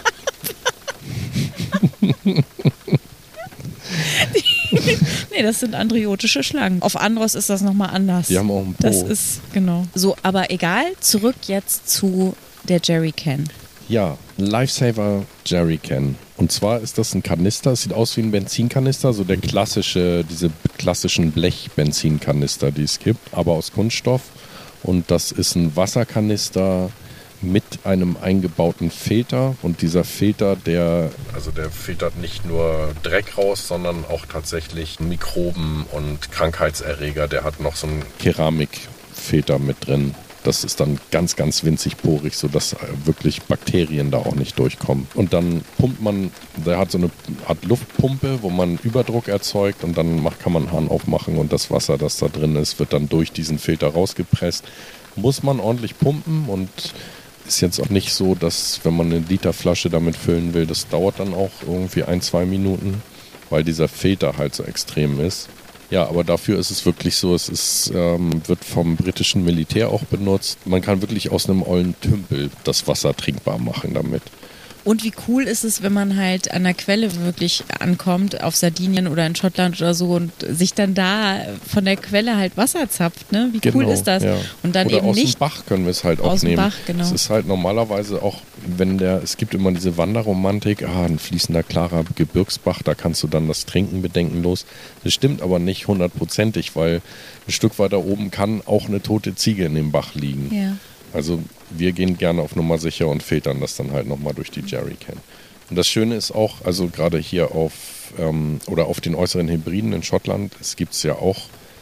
Nee, das sind andriotische Schlangen. Auf Andros ist das nochmal anders. Die haben auch einen Po. Das ist, genau. So, aber egal, zurück jetzt zu der Jerrycan. Ja, Lifesaver Jerrycan. Und zwar ist das ein Kanister, es sieht aus wie ein Benzinkanister, so diese klassischen Blech-Benzinkanister, die es gibt, aber aus Kunststoff. Und das ist ein Wasserkanister mit einem eingebauten Filter. Und dieser Filter, der filtert nicht nur Dreck raus, sondern auch tatsächlich Mikroben und Krankheitserreger. Der hat noch so einen Keramikfilter mit drin. Das ist dann ganz, ganz winzig porig, sodass wirklich Bakterien da auch nicht durchkommen. Und dann pumpt man, der hat so eine Art Luftpumpe, wo man Überdruck erzeugt und dann kann man einen Hahn aufmachen und das Wasser, das da drin ist, wird dann durch diesen Filter rausgepresst. Muss man ordentlich pumpen und ist jetzt auch nicht so, dass wenn man eine Literflasche damit füllen will, das dauert dann auch irgendwie 1-2 Minuten, weil dieser Filter halt so extrem ist. Ja, aber dafür ist es wirklich so, wird vom britischen Militär auch benutzt. Man kann wirklich aus einem ollen Tümpel das Wasser trinkbar machen damit. Und wie cool ist es, wenn man halt an der Quelle wirklich ankommt, auf Sardinien oder in Schottland oder so und sich dann da von der Quelle halt Wasser zapft, ne? Wie cool ist das? Ja. Und dann oder eben aus nicht dem Bach können wir es halt auch nehmen. Aus dem Bach, genau. Es ist halt normalerweise auch, es gibt immer diese Wanderromantik, ein fließender, klarer Gebirgsbach, da kannst du dann das Trinken bedenkenlos. Das stimmt aber nicht 100%, weil ein Stück weiter oben kann auch eine tote Ziege in dem Bach liegen. Ja. Also wir gehen gerne auf Nummer sicher und filtern das dann halt nochmal durch die Jerrycan. Und das Schöne ist auch, also gerade hier auf den äußeren Hebriden in Schottland, es gibt es ja auch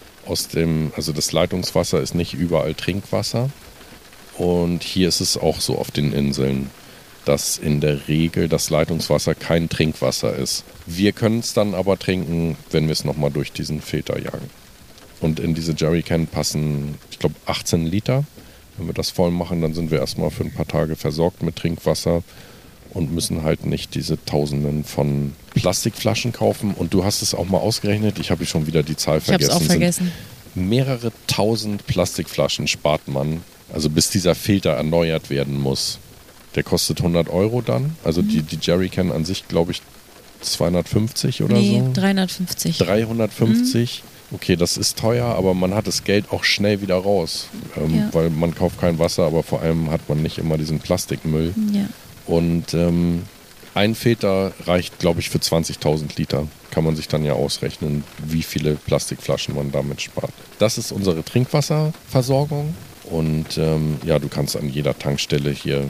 das Leitungswasser ist nicht überall Trinkwasser. Und hier ist es auch so auf den Inseln, dass in der Regel das Leitungswasser kein Trinkwasser ist. Wir können es dann aber trinken, wenn wir es nochmal durch diesen Filter jagen. Und in diese Jerrycan passen, ich glaube, 18 Liter. Wenn wir das voll machen, dann sind wir erstmal für ein paar Tage versorgt mit Trinkwasser und müssen halt nicht diese Tausenden von Plastikflaschen kaufen. Und du hast es auch mal ausgerechnet, ich habe schon wieder die Zahl vergessen. Ich habe es auch vergessen. Mehrere tausend Plastikflaschen spart man, also bis dieser Filter erneuert werden muss. Der kostet 100 € dann. Also die Jerrycan an sich, glaube ich, 250 oder so. Nee, 350. 350. Okay, das ist teuer, aber man hat das Geld auch schnell wieder raus, weil man kauft kein Wasser, aber vor allem hat man nicht immer diesen Plastikmüll. Ja. Und ein Filter reicht, glaube ich, für 20.000 Liter. Kann man sich dann ja ausrechnen, wie viele Plastikflaschen man damit spart. Das ist unsere Trinkwasserversorgung. Und ja, du kannst an jeder Tankstelle hier,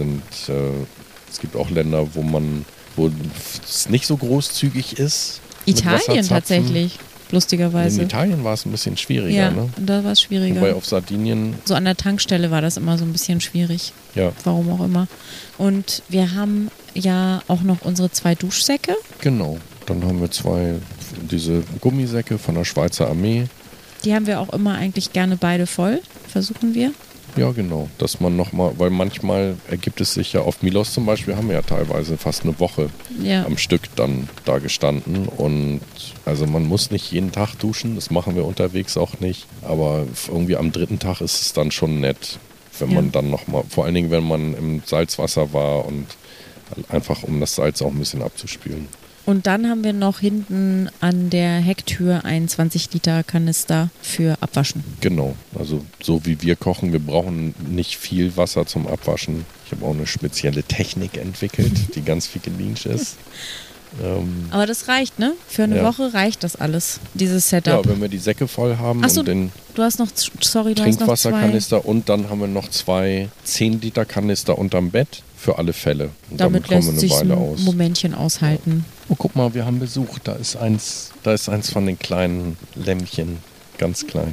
es gibt auch Länder, wo es nicht so großzügig ist. Italien tatsächlich, lustigerweise. In Italien war es ein bisschen schwieriger, ja, ne? Da war es schwieriger. Wobei auf Sardinien... So an der Tankstelle war das immer so ein bisschen schwierig. Ja. Warum auch immer. Und wir haben ja auch noch unsere 2 Duschsäcke. Genau. Dann haben wir diese Gummisäcke von der Schweizer Armee. Die haben wir auch immer eigentlich gerne beide voll, versuchen wir. Ja, genau. Dass man nochmal, weil manchmal ergibt es sich ja, auf Milos zum Beispiel haben wir ja teilweise fast eine Woche am Stück dann da gestanden. Und also man muss nicht jeden Tag duschen, das machen wir unterwegs auch nicht. Aber irgendwie am 3. Tag ist es dann schon nett, wenn man dann nochmal, vor allen Dingen, wenn man im Salzwasser war und einfach um das Salz auch ein bisschen abzuspülen. Und dann haben wir noch hinten an der Hecktür einen 20-Liter-Kanister für Abwaschen. Genau, also so wie wir kochen, wir brauchen nicht viel Wasser zum Abwaschen. Ich habe auch eine spezielle Technik entwickelt, die ganz figelinig ist. Aber das reicht, ne? Für eine Woche reicht das alles, dieses Setup. Ja, wenn wir die Säcke voll haben und den Trinkwasserkanister und dann haben wir noch 2 10-Liter-Kanister unterm Bett für alle Fälle. Und damit lässt sich ein Momentchen aushalten. Ja. Oh, guck mal, wir haben Besuch. Da ist eins von den kleinen Lämmchen. Ganz klein.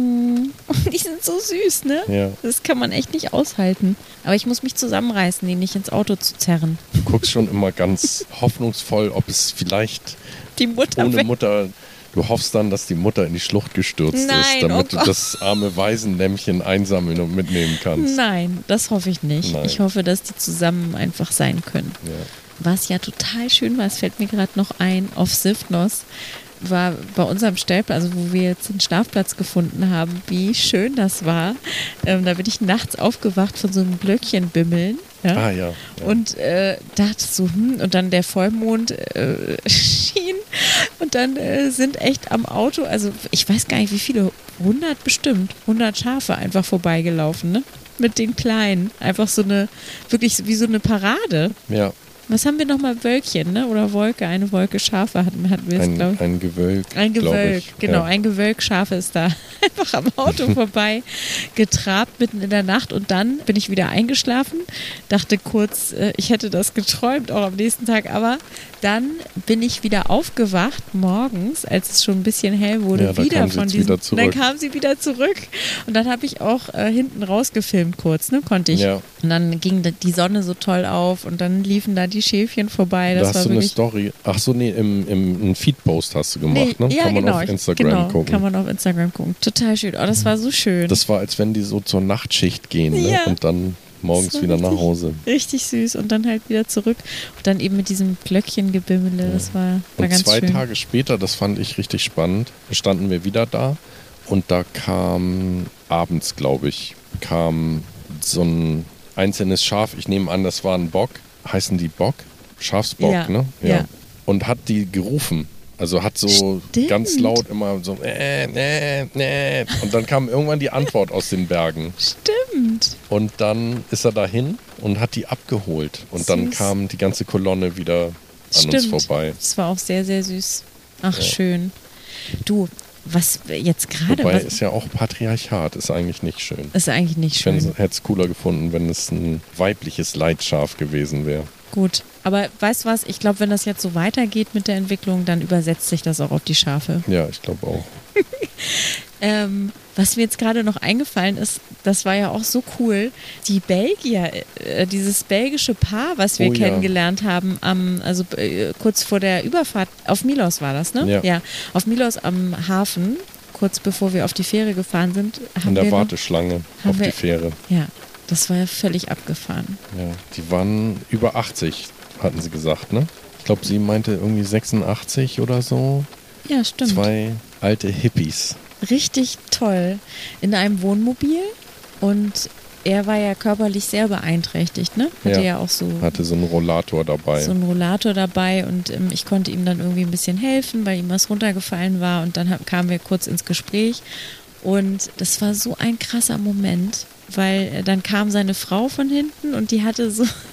Die sind so süß, ne? Ja. Das kann man echt nicht aushalten. Aber ich muss mich zusammenreißen, die nicht ins Auto zu zerren. Du guckst schon immer ganz hoffnungsvoll, ob es vielleicht die Mutter ohne Mutter... Du hoffst dann, dass die Mutter in die Schlucht gestürzt ist, damit du das arme Waisenlämmchen einsammeln und mitnehmen kannst. Nein, das hoffe ich nicht. Nein. Ich hoffe, dass die zusammen einfach sein können. Ja. Was ja total schön war, es fällt mir gerade noch ein, auf Sifnos war bei unserem Stellplatz, also wo wir jetzt den Schlafplatz gefunden haben, wie schön das war. Da bin ich nachts aufgewacht von so einem Glöckchenbimmeln. Ja? Ja. Und dachte so, und dann der Vollmond schien und dann sind echt am Auto, also ich weiß gar nicht wie viele, 100 bestimmt, 100 Schafe einfach vorbeigelaufen, ne? Mit den Kleinen. Einfach so wirklich wie so eine Parade. Ja. Was haben wir nochmal? Wölkchen, ne? Oder Wolke? Eine Wolke Schafe hatten wir es, glaube ich. Ein Gewölk. Ein Gewölk, genau. Ja. Ein Gewölk Schafe ist da einfach am Auto vorbei getrabt mitten in der Nacht. Und dann bin ich wieder eingeschlafen, dachte kurz, ich hätte das geträumt, auch am nächsten Tag. Aber dann bin ich wieder aufgewacht morgens, als es schon ein bisschen hell wurde, ja, Dann kam sie wieder zurück. Und dann habe ich auch hinten rausgefilmt kurz, ne? Konnte ich. Ja. Und dann ging die Sonne so toll auf und dann liefen da die Schäfchen vorbei. Da hast du eine Story. Ach so, nee, im Feed-Post hast du gemacht, ne? Ja, kann man genau, auf Instagram gucken. Kann man auf Instagram gucken. Total schön. Oh, das war so schön. Das war, als wenn die so zur Nachtschicht gehen, ne? Ja. Und dann morgens wieder nach Hause. Richtig süß und dann halt wieder zurück. Und dann eben mit diesem Glöckchengebimmele, das war ganz schön. Und 2 Tage später, das fand ich richtig spannend, standen wir wieder da und da kam abends, glaube ich, so ein einzelnes Schaf. Ich nehme an, das war ein Bock. Heißen die Bock? Schafsbock, ja. Ne? Ja. Und hat die gerufen. Also hat so ganz laut immer so und dann kam irgendwann die Antwort aus den Bergen. Stimmt. Und dann ist er dahin und hat die abgeholt. Und dann kam die ganze Kolonne wieder an uns vorbei. Das war auch sehr, sehr süß. Ach, schön. Du, was jetzt gerade... Wobei ist ja auch Patriarchat, ist eigentlich nicht schön. Ist eigentlich nicht schön. Ich hätte es cooler gefunden, wenn es ein weibliches Leitschaf gewesen wäre. Gut, aber weißt du was, ich glaube, wenn das jetzt so weitergeht mit der Entwicklung, dann übersetzt sich das auch auf die Schafe. Ja, ich glaube auch. Was mir jetzt gerade noch eingefallen ist, das war ja auch so cool, die Belgier, dieses belgische Paar, was wir kennengelernt haben, kurz vor der Überfahrt, auf Milos war das, ne? Ja. Auf Milos am Hafen, kurz bevor wir auf die Fähre gefahren sind. In der Warteschlange auf die Fähre. Ja. Das war ja völlig abgefahren. Ja, die waren über 80, hatten sie gesagt, ne? Ich glaube, sie meinte irgendwie 86 oder so. Ja, stimmt. 2 alte Hippies. Richtig toll. In einem Wohnmobil und er war ja körperlich sehr beeinträchtigt, ne? Hatte so einen Rollator dabei. Und ich konnte ihm dann irgendwie ein bisschen helfen, weil ihm was runtergefallen war und dann kamen wir kurz ins Gespräch und das war so ein krasser Moment. Weil dann kam seine Frau von hinten und die hatte so,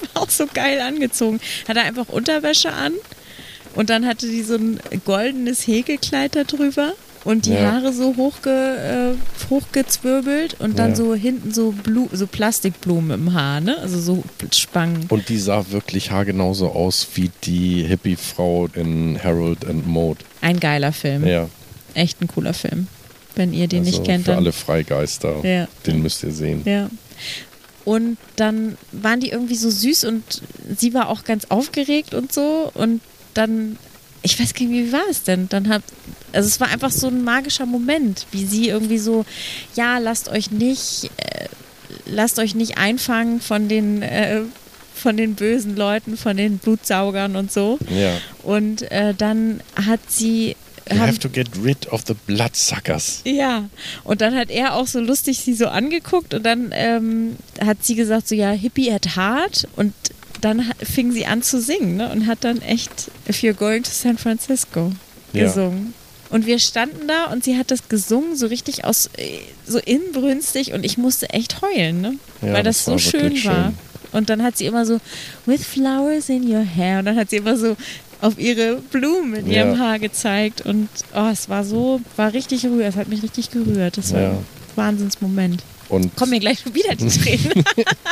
auch so geil angezogen. Hat er einfach Unterwäsche an und dann hatte die so ein goldenes Häkelkleid da drüber und die Haare so hochgezwirbelt und dann so hinten so Plastikblumen im Haar, ne? Also so Spangen. Und die sah wirklich haargenau so aus wie die Hippie-Frau in Harold and Maude. Ein geiler Film. Ja. Echt ein cooler Film. Wenn ihr den nicht kennt, für dann... alle Freigeister, den müsst ihr sehen. Ja. Und dann waren die irgendwie so süß und sie war auch ganz aufgeregt und so. Und dann, ich weiß gar nicht, wie war es denn? Also es war einfach so ein magischer Moment, wie sie irgendwie so, ja, lasst euch nicht einfangen von den bösen Leuten, von den Blutsaugern und so. Ja. Und dann hat sie... You have to get rid of the bloodsuckers. Ja, und dann hat er auch so lustig sie so angeguckt und dann hat sie gesagt so, ja, Hippie at heart und dann fing sie an zu singen, ne, und hat dann echt If You're Going to San Francisco gesungen. Und wir standen da und sie hat das gesungen, so richtig so inbrünstig und ich musste echt heulen, ne, weil das so schön war. Und dann hat sie immer so, with flowers in your hair, und dann hat sie immer so auf ihre Blumen in ihrem Haar gezeigt und es war richtig rührend, es hat mich richtig gerührt. Das war ein Wahnsinnsmoment. Und kommen mir gleich schon wieder die Tränen.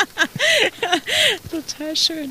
Total schön.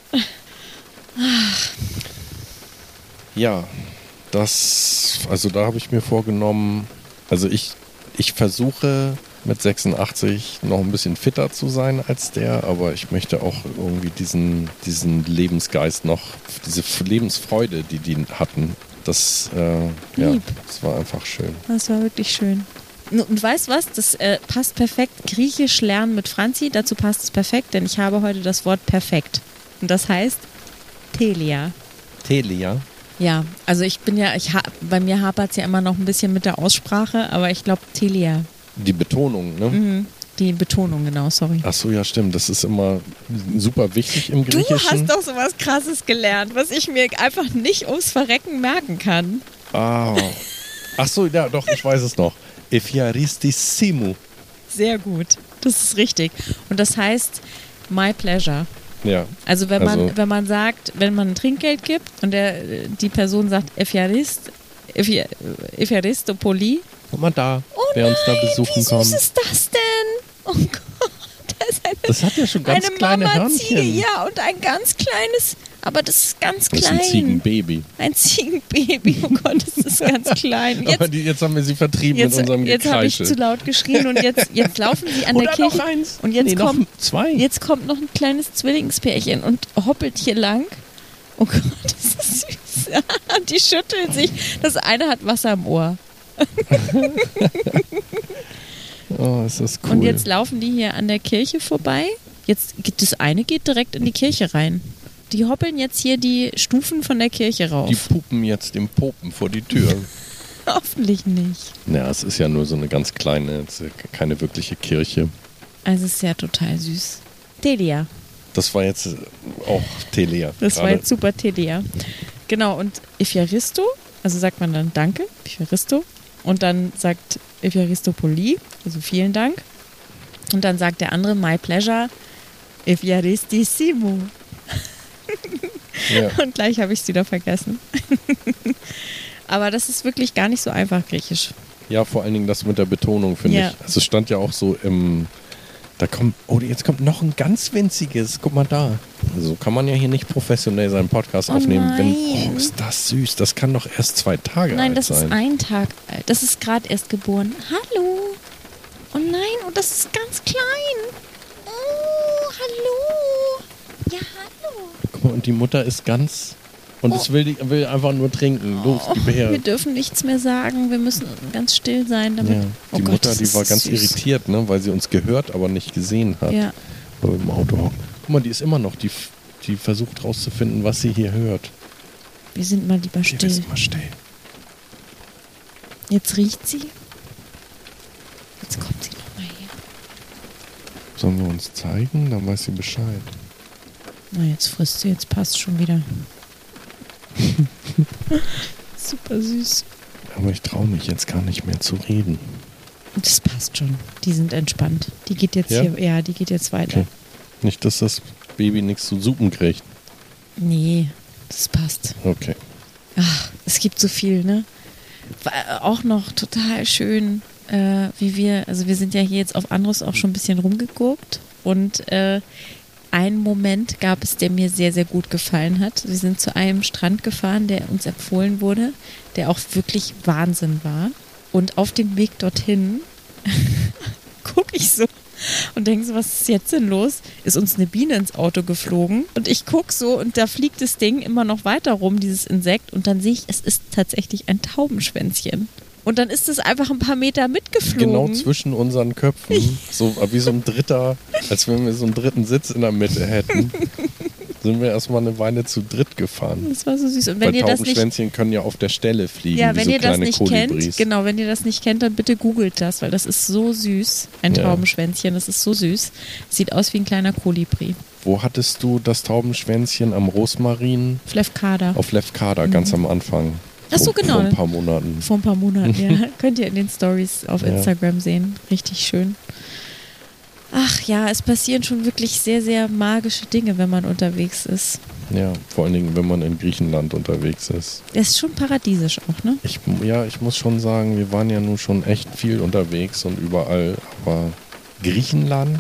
Ja, da habe ich mir vorgenommen, also ich versuche mit 86 noch ein bisschen fitter zu sein als der, aber ich möchte auch irgendwie diesen Lebensgeist noch, diese Lebensfreude, die hatten, das war einfach schön. Das war wirklich schön. Und weißt du was, das passt perfekt, Griechisch lernen mit Franzi, dazu passt es perfekt, denn ich habe heute das Wort perfekt. Und das heißt Telia. Telia? Ja, also bei mir hapert es ja immer noch ein bisschen mit der Aussprache, aber ich glaube Telia. Die Betonung, ne? Mhm. Die Betonung, genau, sorry. Ach so, ja, stimmt. Das ist immer super wichtig im Griechischen. Du hast doch so was Krasses gelernt, was ich mir einfach nicht ums Verrecken merken kann. Ah. Ach so, ja, doch, ich weiß es noch. Effiaristissimo. Sehr gut, das ist richtig. Und das heißt my pleasure. Ja. Also wenn man sagt, wenn man Trinkgeld gibt und die Person sagt Effiaristopoli. Guck mal da, wer uns da besuchen kommt. Wie süß ist das denn? Oh Gott, das hat ja schon ganz kleine Hörnchen. Ja, und ein ganz kleines, aber das ist ganz klein. Das ist ein Ziegenbaby. Ein Ziegenbaby, oh Gott, das ist ganz klein. Jetzt haben wir sie vertrieben mit unserem Gekreische. Jetzt habe ich zu laut geschrien und jetzt laufen sie an der Kirche. Noch eins. Und jetzt noch zwei. Jetzt kommt noch ein kleines Zwillingspärchen und hoppelt hier lang. Oh Gott, das ist süß. Die schütteln sich. Das eine hat Wasser im Ohr. Oh, ist das cool. Und jetzt laufen die hier an der Kirche vorbei. Das eine geht direkt in die Kirche rein. Die hoppeln jetzt hier die Stufen von der Kirche rauf. Die pupen jetzt dem Popen vor die Tür. Hoffentlich nicht. Ja, es ist ja nur so eine ganz kleine, keine wirkliche Kirche. Also es ist ja total süß. Telia. Das war jetzt auch Telia. Das war jetzt super Telia. Genau, und Effiaristo, also sagt man dann Danke, Effiaristo. Und dann sagt Effiaristopoli, also vielen Dank. Und dann sagt der andere my pleasure, Effiaristissimo. Ja. Und gleich habe ich es wieder vergessen. Aber das ist wirklich gar nicht so einfach, Griechisch. Ja, vor allen Dingen das mit der Betonung, finde ich. Also es stand ja auch so jetzt kommt noch ein ganz winziges, guck mal da. Also kann man ja hier nicht professionell seinen Podcast aufnehmen. Nein. Ist das süß, das kann doch erst 2 Tage alt sein. Nein, das ist ein Tag alt. Das ist gerade erst geboren. Hallo. Oh nein, und das ist ganz klein. Oh, hallo. Ja, hallo. Guck mal, und die Mutter ist ganz... Und es will einfach nur trinken. Los, gib her. Wir dürfen nichts mehr sagen. Wir müssen ganz still sein. Damit die Mutter, die war ganz irritiert, ne, weil sie uns gehört, aber nicht gesehen hat. Ja. Weil wir im Auto hocken. Guck mal, die ist immer noch, die versucht rauszufinden, was sie hier hört. Wir sind mal lieber still. Wir sind mal still. Jetzt riecht sie. Jetzt kommt sie nochmal her. Sollen wir uns zeigen? Dann weiß sie Bescheid. Na, jetzt frisst sie, jetzt passt schon wieder. Super süß. Aber ich traue mich jetzt gar nicht mehr zu reden. Das passt schon. Die sind entspannt. Die geht jetzt die geht jetzt weiter. Okay. Nicht, dass das Baby nichts zu suppen kriegt? Nee, das passt. Okay. Ach, es gibt so viel, ne? Auch noch total schön, wir sind ja hier jetzt auf Andros auch schon ein bisschen rumgeguckt und einen Moment gab es, der mir sehr, sehr gut gefallen hat. Wir sind zu einem Strand gefahren, der uns empfohlen wurde, der auch wirklich Wahnsinn war. Und auf dem Weg dorthin gucke ich so und denke so, was ist jetzt denn los? Ist uns eine Biene ins Auto geflogen? Und ich gucke so und da fliegt das Ding immer noch weiter rum, dieses Insekt. Und dann sehe ich, es ist tatsächlich ein Taubenschwänzchen. Und dann ist es einfach ein paar Meter mitgeflogen. Genau zwischen unseren Köpfen. So wie so ein dritter, als wenn wir so einen dritten Sitz in der Mitte hätten. Sind wir erstmal eine Weile zu dritt gefahren. Das war so süß. Und weil Taubenschwänzchen können ja auf der Stelle fliegen. Ja, wenn wie so ihr das nicht Kolibris. kennt, wenn ihr das nicht kennt, dann bitte googelt das, weil das ist so süß. Ein Taubenschwänzchen, das ist so süß. Sieht aus wie ein kleiner Kolibri. Wo hattest du das Taubenschwänzchen? Am Rosmarin? Lefkada. Auf Lefkada, ganz am Anfang. Ach so, genau. Vor ein paar Monaten. Vor ein paar Monaten, ja. Könnt ihr in den Stories auf Instagram sehen. Richtig schön. Ach ja, es passieren schon wirklich sehr, sehr magische Dinge, wenn man unterwegs ist. Ja, vor allen Dingen, wenn man in Griechenland unterwegs ist. Es ist schon paradiesisch auch, ne? Ich muss schon sagen, wir waren ja nun schon echt viel unterwegs und überall, aber Griechenland?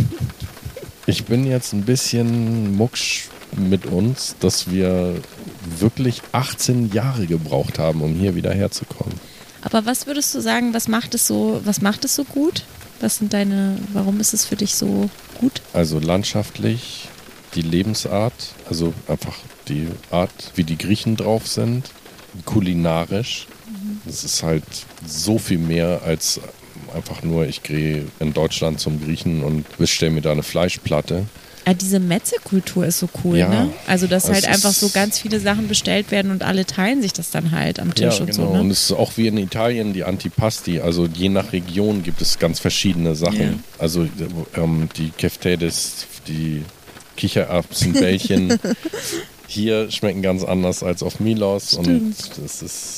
Ich bin jetzt ein bisschen mucksch mit uns, dass wir wirklich 18 Jahre gebraucht haben, um hier wieder herzukommen. Aber was würdest du sagen, was macht es so gut? Warum ist es für dich so gut? Also landschaftlich, die Lebensart, also einfach die Art, wie die Griechen drauf sind, kulinarisch. Das ist halt so viel mehr als einfach nur, ich gehe in Deutschland zum Griechen und bestelle mir da eine Fleischplatte. Ja, diese Metze-Kultur ist so cool, ne? Also, dass halt einfach so ganz viele Sachen bestellt werden und alle teilen sich das dann halt am Tisch und genau. so. Ne? Und es ist auch wie in Italien die Antipasti. Also je nach Region gibt es ganz verschiedene Sachen. Ja. Also die Keftedes, die Kichererbsenbällchen hier schmecken ganz anders als auf Milos. Stimmt. Und das ist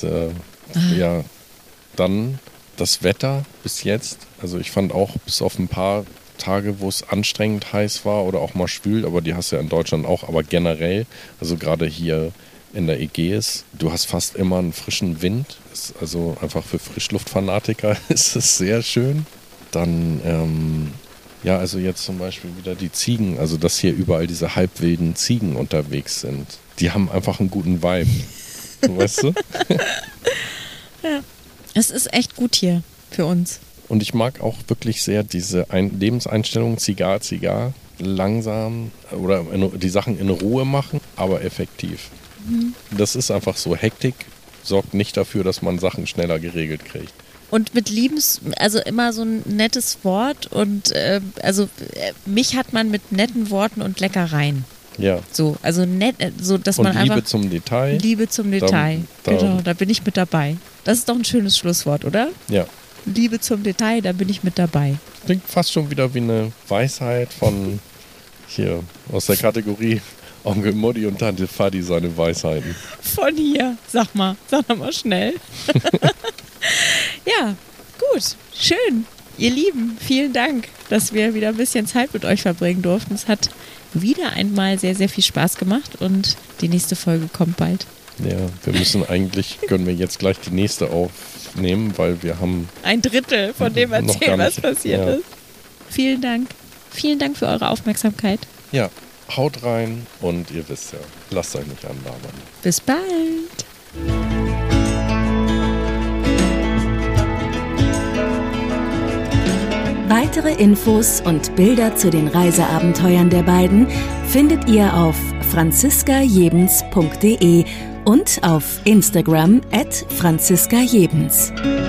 dann das Wetter bis jetzt. Also ich fand auch bis auf ein paar Tage, wo es anstrengend heiß war oder auch mal schwül, aber die hast du ja in Deutschland auch, aber generell, also gerade hier in der Ägäis, du hast fast immer einen frischen Wind, also einfach für Frischluftfanatiker ist es sehr schön. Dann, also jetzt zum Beispiel wieder die Ziegen, also dass hier überall diese halbwilden Ziegen unterwegs sind, die haben einfach einen guten Vibe, weißt du? Ja, es ist echt gut hier für uns. Und ich mag auch wirklich sehr diese Lebenseinstellung, Zigar, langsam oder die Sachen in Ruhe machen, aber effektiv. Das ist einfach so. Hektik sorgt nicht dafür, dass man Sachen schneller geregelt kriegt. Und mit also immer so ein nettes Wort und mich hat man mit netten Worten und Leckereien. Ja. So, also nett, so dass man Liebe einfach. Zum Detail. Liebe zum Detail. Genau, da bin ich mit dabei. Das ist doch ein schönes Schlusswort, oder? Ja. Liebe zum Detail, da bin ich mit dabei. Klingt fast schon wieder wie eine Weisheit von hier aus der Kategorie Onkel Mutti und Tante Fadi seine Weisheiten. Von hier, sag mal schnell. Ja, gut, schön. Ihr Lieben, vielen Dank, dass wir wieder ein bisschen Zeit mit euch verbringen durften. Es hat wieder einmal sehr, sehr viel Spaß gemacht und die nächste Folge kommt bald. Ja, können wir jetzt gleich die nächste aufnehmen, weil wir haben 1/3 von dem erzählen, was passiert ist. Vielen Dank. Vielen Dank für eure Aufmerksamkeit. Ja, haut rein und ihr wisst ja, lasst euch nicht anlabern. Bis bald. Weitere Infos und Bilder zu den Reiseabenteuern der beiden findet ihr auf franziskajebens.de und auf Instagram @franziskajebens.